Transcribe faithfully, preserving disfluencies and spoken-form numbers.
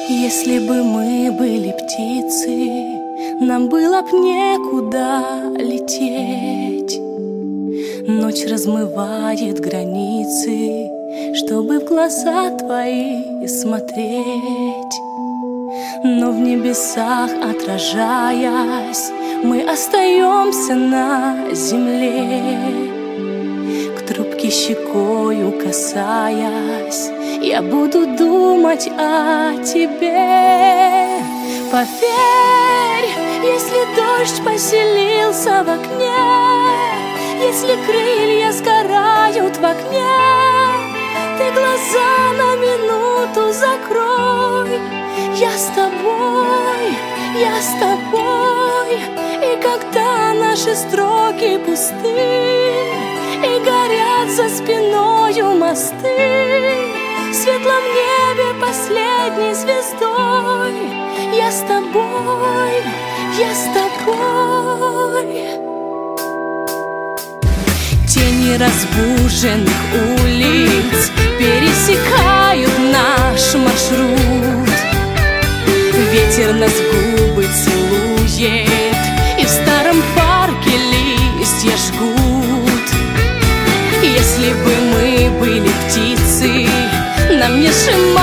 Если бы мы были птицы, нам было б некуда лететь. Ночь размывает границы, чтобы в глаза твои смотреть. Но в небесах отражаясь, мы остаемся на земле. К трубке щекою касаясь, я буду думать о тебе. Поверь, если дождь поселился в окне, если крылья сгорают в огне, ты глаза на минуту закрой. Я с тобой, я с тобой. И когда наши строки пусты и горят за спиною мосты, в светлом небе последней звездой, я с тобой, я с тобой. Тени разбуженных улиц пересекают наш маршрут. Ветер нас в губы целует, и в старом парке листья жгут. Если бы мы были птицы, нам не сжимать